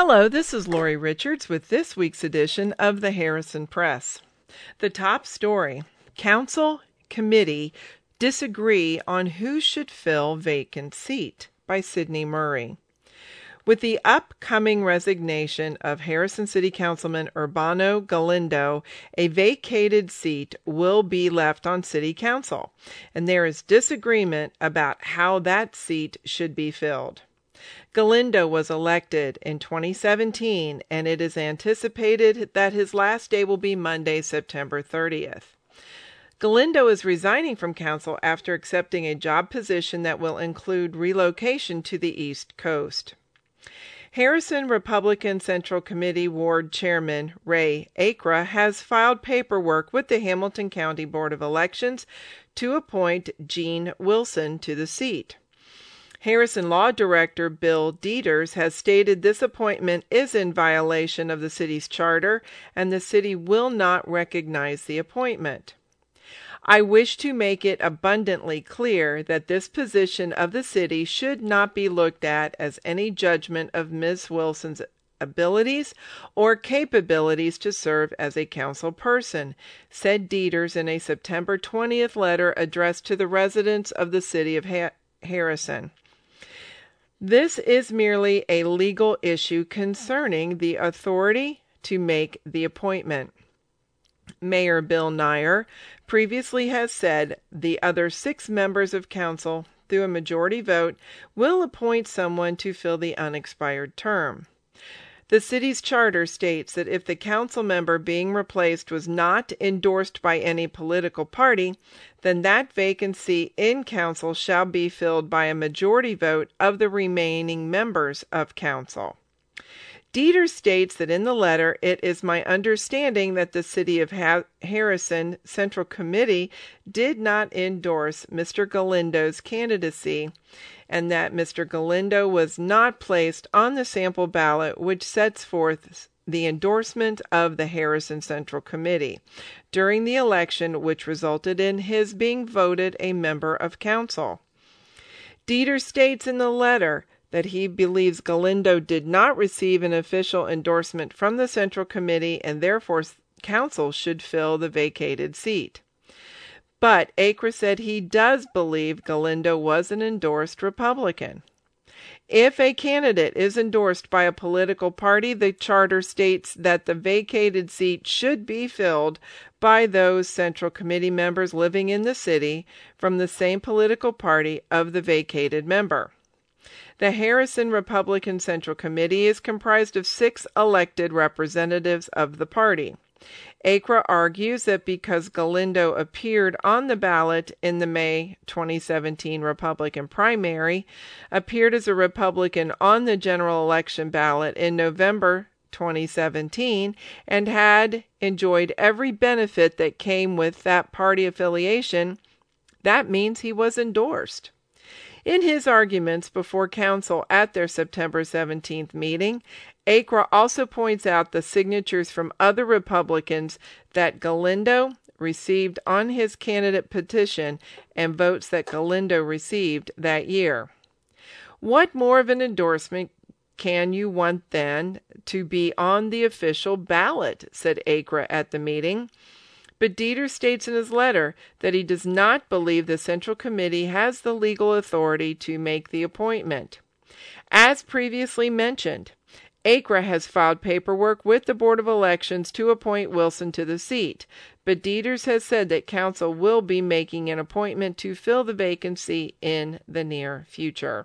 Hello, this is Lori Richards with this week's edition of the Harrison Press. The top story: Council Committee disagree on who should fill vacant seat, by Sidney Murray. With the upcoming resignation of Harrison City Councilman Urbano Galindo, a vacated seat will be left on City Council, and there is disagreement about how that seat should be filled. Galindo was elected in 2017, and it is anticipated that his last day will be Monday, September 30th. Galindo is resigning from council after accepting a job position that will include relocation to the East Coast. Harrison Republican Central Committee Ward Chairman Ray Akra has filed paperwork with the Hamilton County Board of Elections to appoint Gene Wilson to the seat. Harrison Law Director Bill Dieters has stated this appointment is in violation of the city's charter, and the city will not recognize the appointment. I wish to make it abundantly clear that this position of the city should not be looked at as any judgment of Ms. Wilson's abilities or capabilities to serve as a council person, said Dieters in a September 20th letter addressed to the residents of the city of Harrison. This is merely a legal issue concerning the authority to make the appointment. Mayor Bill Nyer previously has said the other 6 members of council, through a majority vote, will appoint someone to fill the unexpired term. The city's charter states that if the council member being replaced was not endorsed by any political party, then that vacancy in council shall be filled by a majority vote of the remaining members of council. Dieters states that in the letter, it is my understanding that the City of Harrison Central Committee did not endorse Mr. Galindo's candidacy, and that Mr. Galindo was not placed on the sample ballot which sets forth the endorsement of the Harrison Central Committee during the election, which resulted in his being voted a member of council. Dieters states in the letter that he believes Galindo did not receive an official endorsement from the Central Committee, and therefore council should fill the vacated seat. But Akra said he does believe Galindo was an endorsed Republican. If a candidate is endorsed by a political party, the charter states that the vacated seat should be filled by those Central Committee members living in the city from the same political party of the vacated member. The Harrison Republican Central Committee is comprised of 6 elected representatives of the party. Akra argues that because Galindo appeared on the ballot in the May 2017 Republican primary, appeared as a Republican on the general election ballot in November 2017, and had enjoyed every benefit that came with that party affiliation, that means he was endorsed. In his arguments before council at their September 17th meeting, Akra also points out the signatures from other Republicans that Galindo received on his candidate petition and votes that Galindo received that year. What more of an endorsement can you want then to be on the official ballot, said Akra at the meeting. But Dieters states in his letter that he does not believe the Central Committee has the legal authority to make the appointment. As previously mentioned, Akra has filed paperwork with the Board of Elections to appoint Wilson to the seat, but Dieters has said that council will be making an appointment to fill the vacancy in the near future.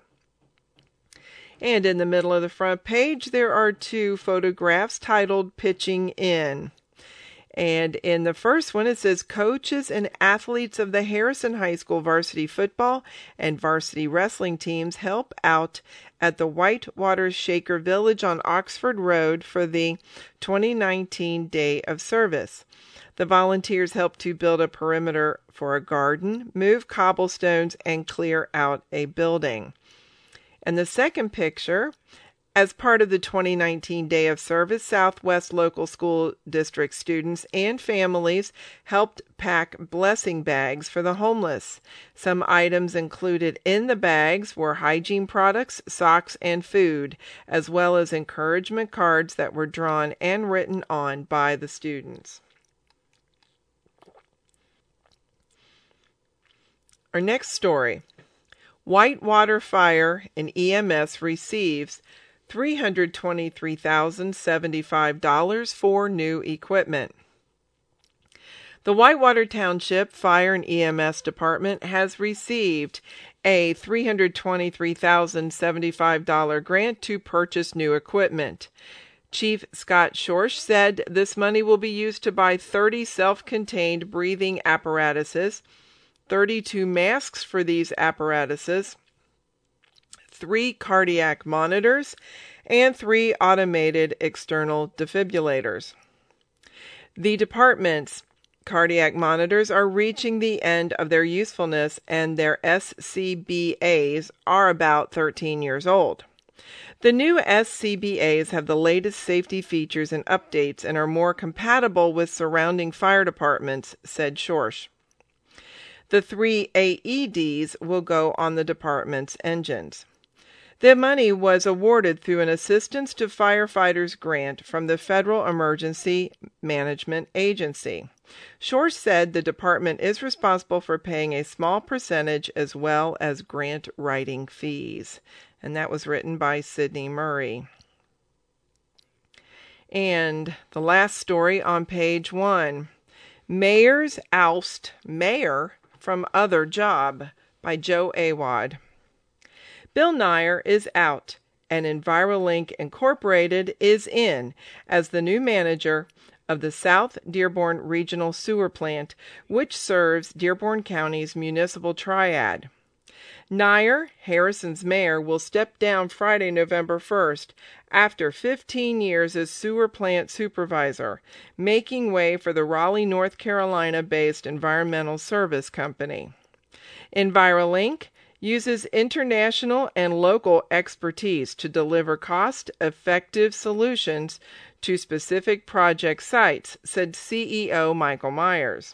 And in the middle of the front page, there are 2 photographs titled Pitching In. And in the first one, it says, coaches and athletes of the Harrison High School varsity football and varsity wrestling teams help out at the Whitewater Shaker Village on Oxford Road for the 2019 Day of Service. The volunteers help to build a perimeter for a garden, move cobblestones, and clear out a building. And the second picture, As part of the 2019 Day of Service, Southwest Local School District students and families helped pack blessing bags for the homeless. Some items included in the bags were hygiene products, socks, and food, as well as encouragement cards that were drawn and written on by the students. Our next story. Whitewater Fire and EMS receives $323,075 for new equipment. The Whitewater Township Fire and EMS Department has received a $323,075 grant to purchase new equipment. Chief Scott Schorsch said this money will be used to buy 30 self-contained breathing apparatuses, 32 masks for these apparatuses, 3 cardiac monitors, and 3 automated external defibrillators. The department's cardiac monitors are reaching the end of their usefulness, and their SCBAs are about 13 years old. The new SCBAs have the latest safety features and updates and are more compatible with surrounding fire departments, said Schorsch. The 3 AEDs will go on the department's engines. The money was awarded through an Assistance to Firefighters grant from the Federal Emergency Management Agency. Schorsch said the department is responsible for paying a small percentage as well as grant writing fees. And that was written by Sidney Murray. And the last story on page 1. Mayors oust mayor from other job by Joe Awad. Bill Nyer is out, and EnviroLink Incorporated is in as the new manager of the South Dearborn Regional Sewer Plant, which serves Dearborn County's municipal triad. Nyer, Harrison's mayor, will step down Friday, November 1st, after 15 years as sewer plant supervisor, making way for the Raleigh, North Carolina-based environmental service company. EnviroLink uses international and local expertise to deliver cost-effective solutions to specific project sites, said CEO Michael Myers.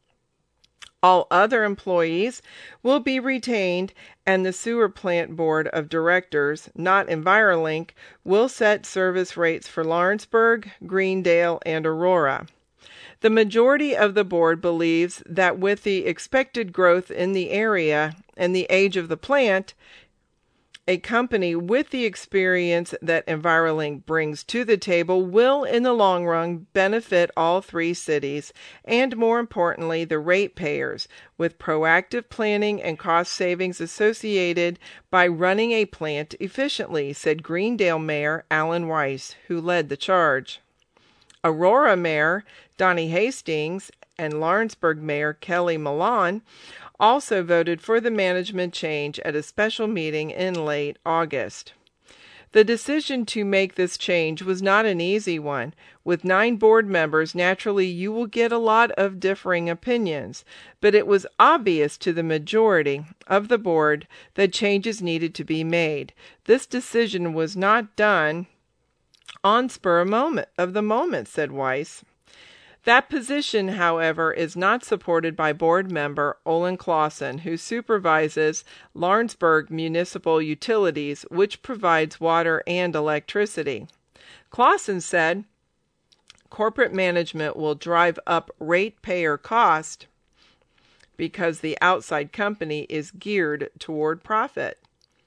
All other employees will be retained, and the sewer plant board of directors, not EnviroLink, will set service rates for Lawrenceburg, Greendale, and Aurora. The majority of the board believes that with the expected growth in the area and the age of the plant, a company with the experience that EnviroLink brings to the table will, in the long run, benefit all 3 cities and, more importantly, the ratepayers, with proactive planning and cost savings associated by running a plant efficiently, said Greendale Mayor Alan Weiss, who led the charge. Aurora Mayor Donnie Hastings and Lawrenceburg Mayor Kelly Milan also voted for the management change at a special meeting in late August. The decision to make this change was not an easy one. With 9 board members, naturally you will get a lot of differing opinions, but it was obvious to the majority of the board that changes needed to be made. This decision was not done on spur of the moment, said Weiss. That position, however, is not supported by board member Olin Clausen, who supervises Lawrenceburg Municipal Utilities, which provides water and electricity. Clausen said, corporate management will drive up ratepayer cost because the outside company is geared toward profit.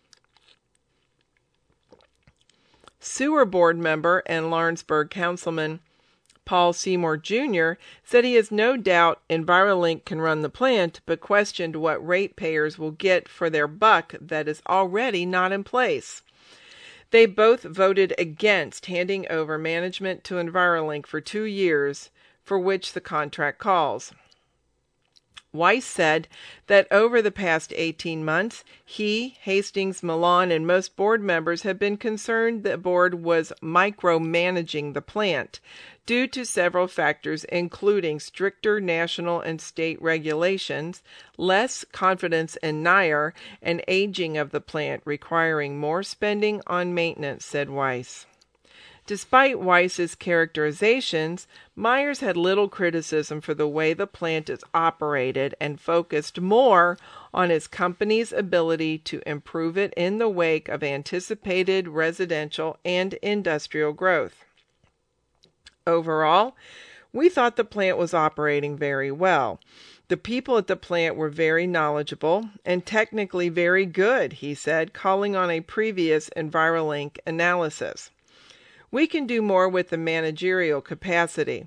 Sewer board member and Lawrenceburg councilman Paul Seymour Jr. said he has no doubt EnviroLink can run the plant, but questioned what ratepayers will get for their buck that is already not in place. They both voted against handing over management to EnviroLink for 2 years, for which the contract calls. Weiss said that over the past 18 months, he, Hastings, Milan, and most board members have been concerned the board was micromanaging the plant due to several factors, including stricter national and state regulations, less confidence in Nair, and aging of the plant requiring more spending on maintenance, said Weiss. Despite Weiss's characterizations, Myers had little criticism for the way the plant is operated and focused more on his company's ability to improve it in the wake of anticipated residential and industrial growth. Overall, we thought the plant was operating very well. The people at the plant were very knowledgeable and technically very good, he said, calling on a previous EnviroLink analysis. We can do more with the managerial capacity,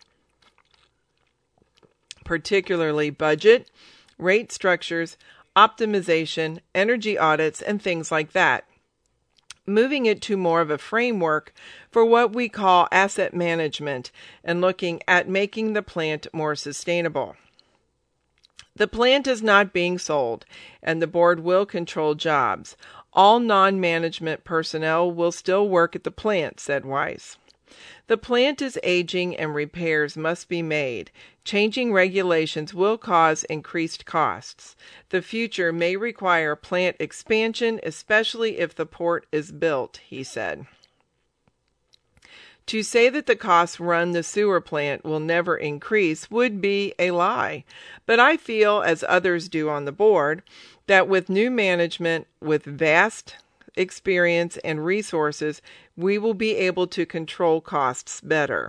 particularly budget, rate structures, optimization, energy audits, and things like that. Moving it to more of a framework for what we call asset management and looking at making the plant more sustainable. The plant is not being sold, and the board will control jobs. All non-management personnel will still work at the plant, said Weiss. The plant is aging and repairs must be made. Changing regulations will cause increased costs. The future may require plant expansion, especially if the port is built, he said. To say that the costs run the sewer plant will never increase would be a lie. But I feel, as others do on the board, that with new management, with vast experience and resources, we will be able to control costs better.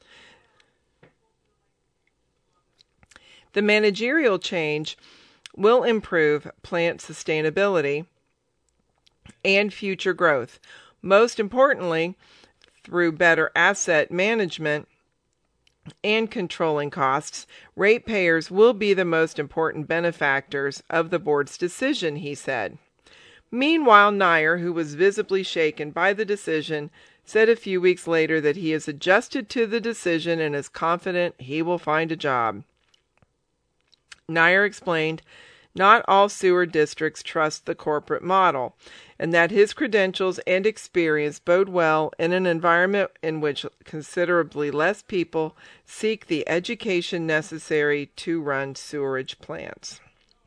The managerial change will improve plant sustainability and future growth. Most importantly, through better asset management and controlling costs, ratepayers will be the most important benefactors of the board's decision, he said. Meanwhile, Nair, who was visibly shaken by the decision, said a few weeks later that he has adjusted to the decision and is confident he will find a job. Nair explained, not all sewer districts trust the corporate model, and that his credentials and experience bode well in an environment in which considerably less people seek the education necessary to run sewerage plants.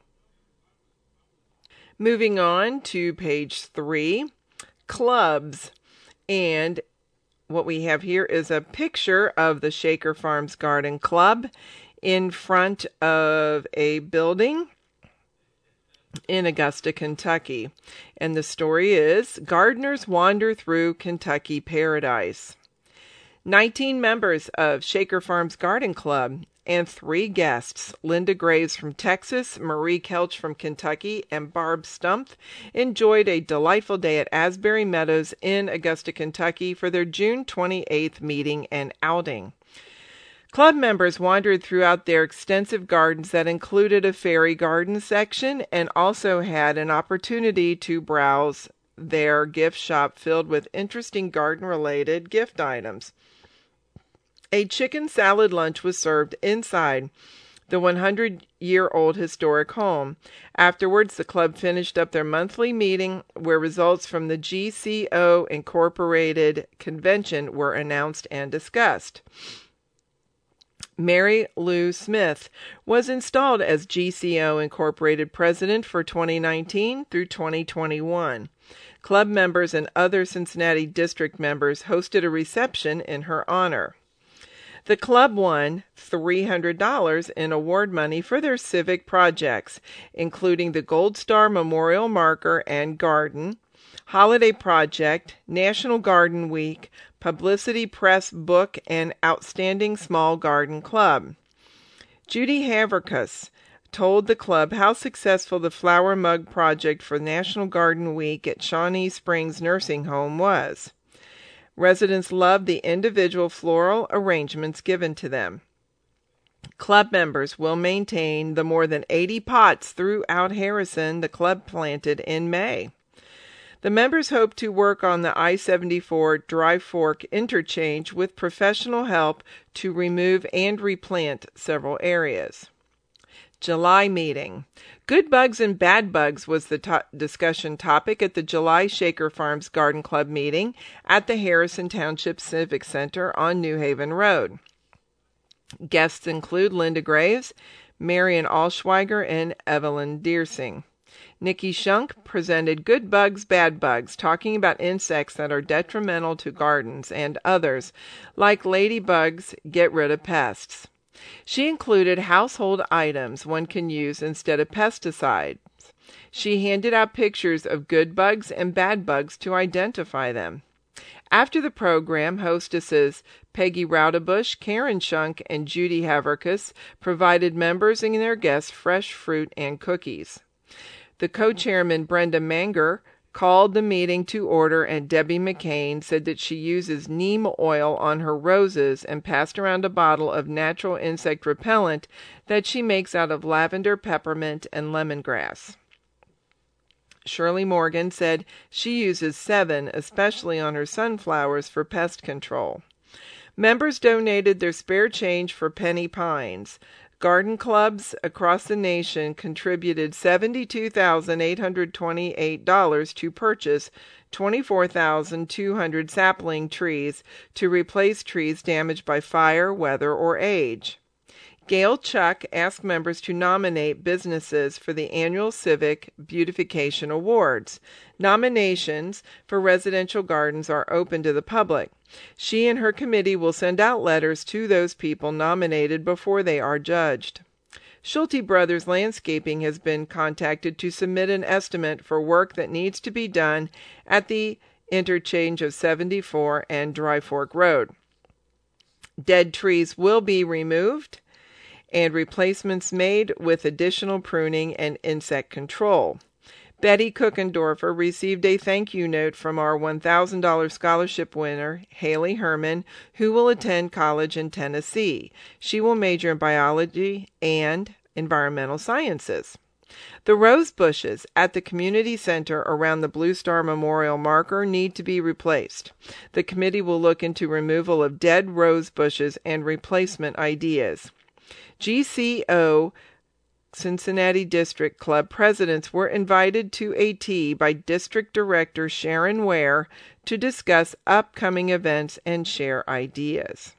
Moving on to page 3, clubs. And what we have here is a picture of the Shaker Farms Garden Club in front of a building in Augusta, Kentucky. And the story is, gardeners wander through Kentucky paradise. 19 members of Shaker Farms Garden Club and 3 guests, Linda Graves from Texas, Marie Kelch from Kentucky, and Barb Stumpf, enjoyed a delightful day at Asbury Meadows in Augusta, Kentucky for their June 28th meeting and outing. Club members wandered throughout their extensive gardens that included a fairy garden section and also had an opportunity to browse their gift shop filled with interesting garden-related gift items. A chicken salad lunch was served inside the 100-year-old historic home. Afterwards, the club finished up their monthly meeting where results from the GCO Incorporated convention were announced and discussed. Mary Lou Smith was installed as GCO Incorporated president for 2019 through 2021. Club members and other Cincinnati district members hosted a reception in her honor. The club won $300 in award money for their civic projects, including the Gold Star Memorial Marker and Garden, Holiday Project, National Garden Week, Publicity Press Book, and Outstanding Small Garden Club. Judy Haverkus told the club how successful the Flower Mug Project for National Garden Week at Shawnee Springs Nursing Home was. Residents loved the individual floral arrangements given to them. Club members will maintain the more than 80 pots throughout Harrison the club planted in May. The members hope to work on the I-74 Dry Fork interchange with professional help to remove and replant several areas. July meeting. Good bugs and bad bugs was the discussion topic at the July Shaker Farms Garden Club meeting at the Harrison Township Civic Center on New Haven Road. Guests include Linda Graves, Marian Allschweiger, and Evelyn Deersing. Nikki Shunk presented Good Bugs, Bad Bugs, talking about insects that are detrimental to gardens and others, like ladybugs, get rid of pests. She included household items one can use instead of pesticides. She handed out pictures of good bugs and bad bugs to identify them. After the program, hostesses Peggy Raudebush, Karen Shunk, and Judy Haverkus provided members and their guests fresh fruit and cookies. The co-chairman, Brenda Manger, called the meeting to order, and Debbie McCain said that she uses neem oil on her roses and passed around a bottle of natural insect repellent that she makes out of lavender, peppermint, and lemongrass. Shirley Morgan said she uses Sevin, especially on her sunflowers, for pest control. Members donated their spare change for penny pines. Garden clubs across the nation contributed $72,828 to purchase 24,200 sapling trees to replace trees damaged by fire, weather, or age. Gail Chuck asked members to nominate businesses for the annual Civic Beautification Awards. Nominations for residential gardens are open to the public. She and her committee will send out letters to those people nominated before they are judged. Schulte Brothers Landscaping has been contacted to submit an estimate for work that needs to be done at the interchange of 74 and Dry Fork Road. Dead trees will be removed and replacements made with additional pruning and insect control. Betty Cookendorfer received a thank you note from our $1,000 scholarship winner, Haley Herman, who will attend college in Tennessee. She will major in biology and environmental sciences. The rose bushes at the community center around the Blue Star Memorial marker need to be replaced. The committee will look into removal of dead rose bushes and replacement ideas. GCO Cincinnati District Club presidents were invited to a tea by District Director Sharon Ware to discuss upcoming events and share ideas.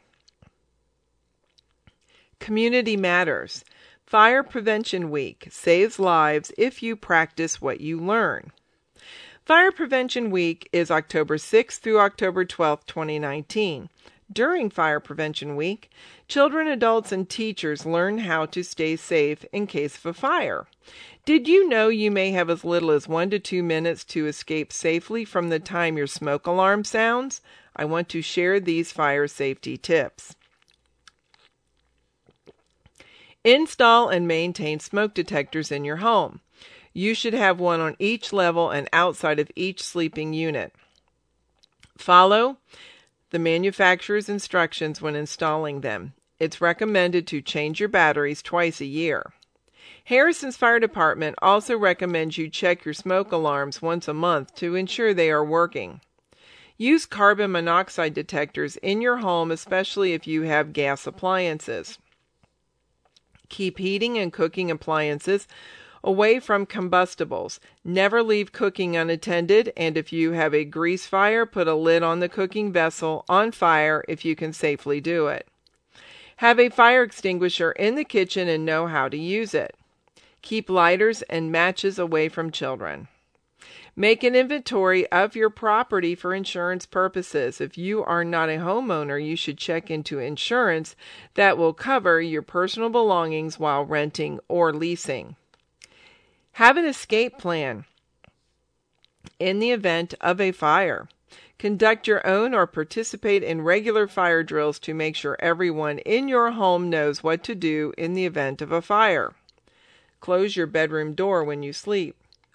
Community Matters. Fire Prevention Week saves lives if you practice what you learn. Fire Prevention Week is October 6th through October 12th, 2019. During Fire Prevention Week, children, adults, and teachers learn how to stay safe in case of a fire. Did you know you may have as little as 1 to 2 minutes to escape safely from the time your smoke alarm sounds? I want to share these fire safety tips. Install and maintain smoke detectors in your home. You should have one on each level and outside of each sleeping unit. Follow the manufacturer's instructions when installing them. It's recommended to change your batteries twice a year. Harrison's Fire Department also recommends you check your smoke alarms once a month to ensure they are working. Use carbon monoxide detectors in your home, especially if you have gas appliances. Keep heating and cooking appliances away from combustibles. Never leave cooking unattended, and if you have a grease fire, put a lid on the cooking vessel on fire if you can safely do it. Have a fire extinguisher in the kitchen and know how to use it. Keep lighters and matches away from children. Make an inventory of your property for insurance purposes. If you are not a homeowner, you should check into insurance that will cover your personal belongings while renting or leasing. Have an escape plan in the event of a fire. Conduct your own or participate in regular fire drills to make sure everyone in your home knows what to do in the event of a fire. Close your bedroom door when you sleep.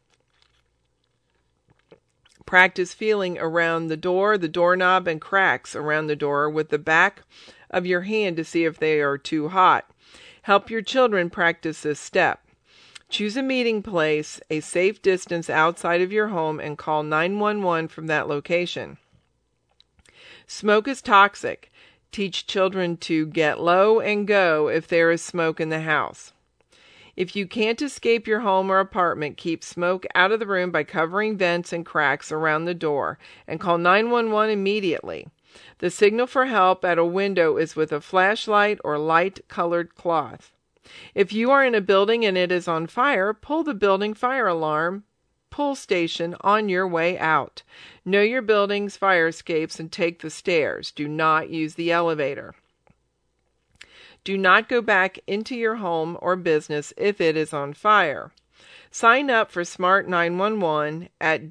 Practice feeling around the door, the doorknob, and cracks around the door with the back of your hand to see if they are too hot. Help your children practice this step. Choose a meeting place, a safe distance outside of your home, and call 911 from that location. Smoke is toxic. Teach children to get low and go if there is smoke in the house. If you can't escape your home or apartment, keep smoke out of the room by covering vents and cracks around the door, and call 911 immediately. The signal for help at a window is with a flashlight or light-colored cloth. If you are in a building and it is on fire, pull the building fire alarm pull station on your way out. Know your building's fire escapes and take the stairs. Do not use the elevator. Do not go back into your home or business if it is on fire. Sign up for Smart 911 at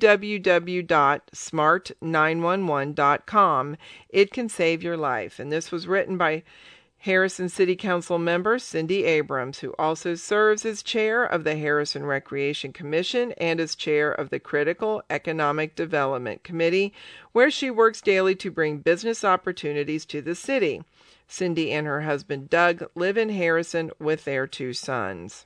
www.smart911.com. It can save your life. And this was written by Harrison City Council member Cindy Abrams, who also serves as chair of the Harrison Recreation Commission and as chair of the Critical Economic Development Committee, where she works daily to bring business opportunities to the city. Cindy and her husband Doug live in Harrison with their 2 sons.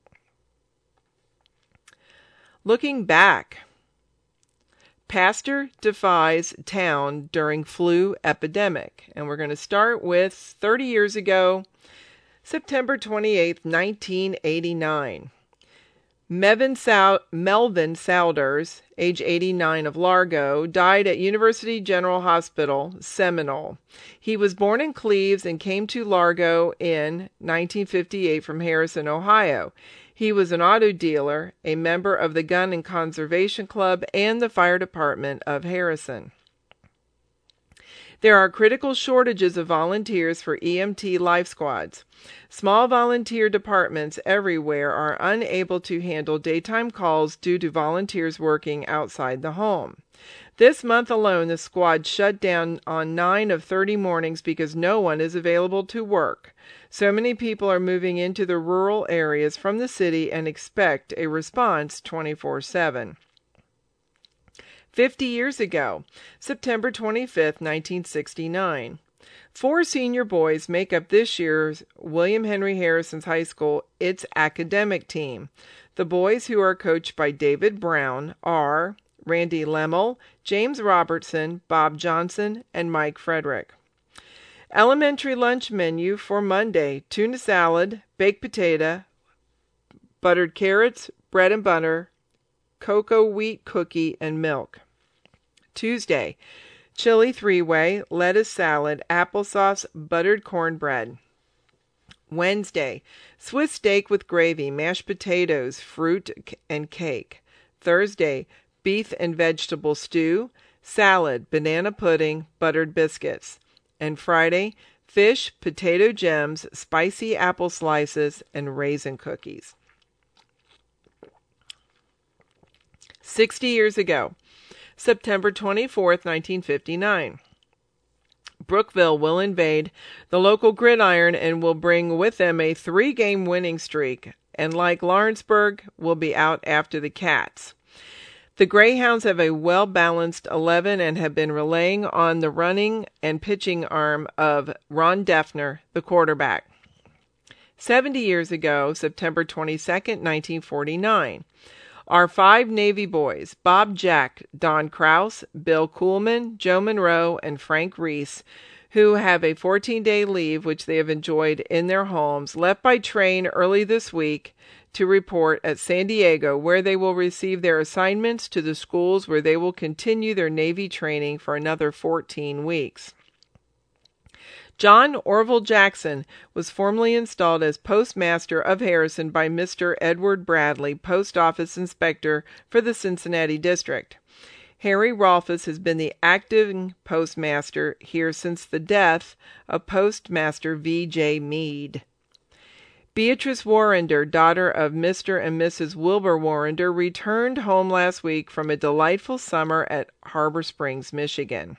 Looking back, pastor defies town during flu epidemic. And we're going to start with 30 years ago, September 28, 1989. Melvin Souders, age 89, of Largo, died at University General Hospital, Seminole. He was born in Cleves and came to Largo in 1958 from Harrison, Ohio. He was an auto dealer, a member of the Gun and Conservation Club, and the Fire Department of Harrison. There are critical shortages of volunteers for EMT life squads. Small volunteer departments everywhere are unable to handle daytime calls due to volunteers working outside the home. This month alone, the squad shut down on 9 of 30 mornings because no one is available to work. So many people are moving into the rural areas from the city and expect a response 24/7. 50 years ago, September 25, 1969. 4 senior boys make up this year's William Henry Harrison's High School, its academic team. The boys, who are coached by David Brown, are Randy Lemmel, James Robertson, Bob Johnson, and Mike Frederick. Elementary lunch menu for Monday: tuna salad, baked potato, buttered carrots, bread and butter, cocoa wheat cookie, and milk. Tuesday: chili 3-way, lettuce salad, applesauce, buttered cornbread. Wednesday: Swiss steak with gravy, mashed potatoes, fruit, and cake. Thursday: beef and vegetable stew, salad, banana pudding, buttered biscuits. And Friday: fish, potato gems, spicy apple slices, and raisin cookies. 60 years ago, September 24, 1959. Brookville will invade the local gridiron and will bring with them a 3-game winning streak, and like Lawrenceburg, will be out after the Cats. The Greyhounds have a well-balanced 11 and have been relying on the running and pitching arm of Ron Defner, the quarterback. 70 years ago, September 22, 1949. Our 5 Navy boys, Bob Jack, Don Kraus, Bill Kuhlman, Joe Monroe, and Frank Reese, who have a 14-day leave which they have enjoyed in their homes, left by train early this week to report at San Diego, where they will receive their assignments to the schools where they will continue their Navy training for another 14 weeks. John Orville Jackson was formally installed as postmaster of Harrison by Mr. Edward Bradley, post office inspector for the Cincinnati district. Harry Rolfes has been the acting postmaster here since the death of Postmaster V.J. Meade. Beatrice Warrender, daughter of Mr. and Mrs. Wilbur Warrender, returned home last week from a delightful summer at Harbor Springs, Michigan.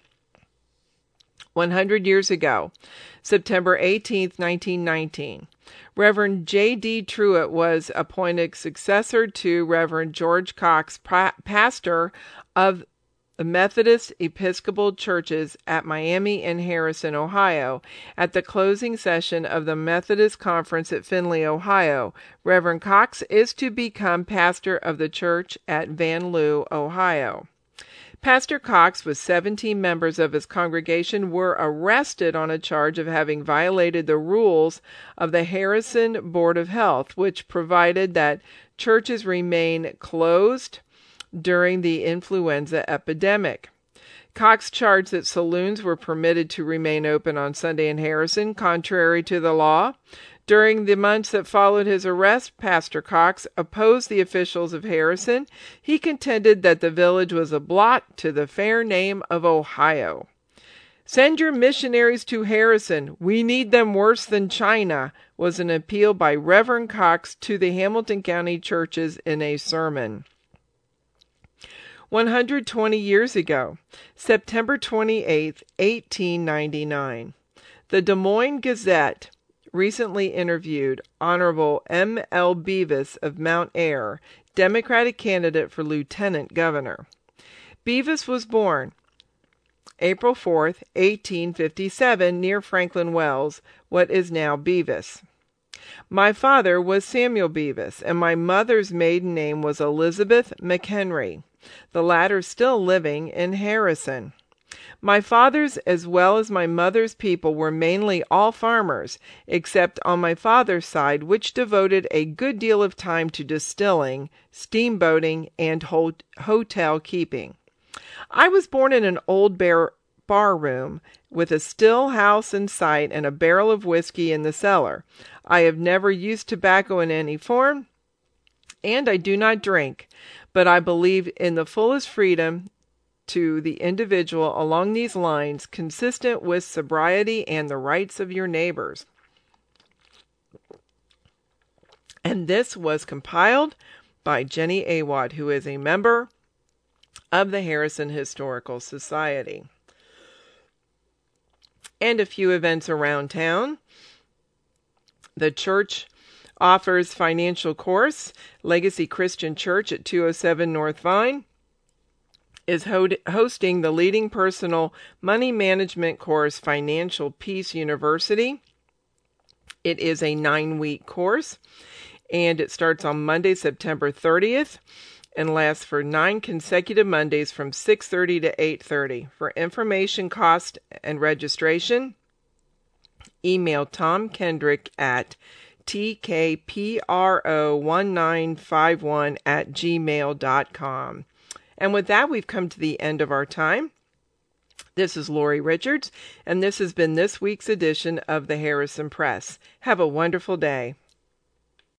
100 years ago, September 18, 1919, Reverend J.D. Truitt was appointed successor to Reverend George Cox, pastor of the Methodist Episcopal Churches at Miami and Harrison, Ohio. At the closing session of the Methodist Conference at Findlay, Ohio, Reverend Cox is to become pastor of the church at Van Loo, Ohio. Pastor Cox with 17 members of his congregation were arrested on a charge of having violated the rules of the Harrison Board of Health, which provided that churches remain closed during the influenza epidemic. Cox charged that saloons were permitted to remain open on Sunday in Harrison, contrary to the law. During the months that followed his arrest, Pastor Cox opposed the officials of Harrison. He contended that the village was a blot to the fair name of Ohio. "Send your missionaries to Harrison. We need them worse than China," was an appeal by Reverend Cox to the Hamilton County churches in a sermon. 120 years ago, September 28, 1899, the Des Moines Gazette recently interviewed Honorable M.L. Beavis of Mount Ayr, Democratic candidate for lieutenant governor. Beavis was born April 4, 1857, near Franklin Wells, what is now Beavis. "My father was Samuel Beavis, and my mother's maiden name was Elizabeth McHenry, the latter still living in Harrison. My father's as well as my mother's people were mainly all farmers, except on my father's side, which devoted a good deal of time to distilling, steamboating, and hotel keeping. I was born in an old bar room with a still house in sight and a barrel of whiskey in the cellar. I have never used tobacco in any form, and I do not drink, but I believe in the fullest freedom to the individual along these lines, consistent with sobriety and the rights of your neighbors." And this was compiled by Jenny Awad, who is a member of the Harrison Historical Society. And a few events around town. The church offers financial course. Legacy Christian Church at 207 North Vine is hosting the leading personal money management course, Financial Peace University. It is a 9-week course, and it starts on Monday, September 30th, and lasts for 9 consecutive Mondays from 6:30 to 8:30. For information, cost, and registration, email Tom Kendrick at tkpro1951@gmail.com. And with that, we've come to the end of our time. This is Lori Richards, and this has been this week's edition of the Harrison Press. Have a wonderful day.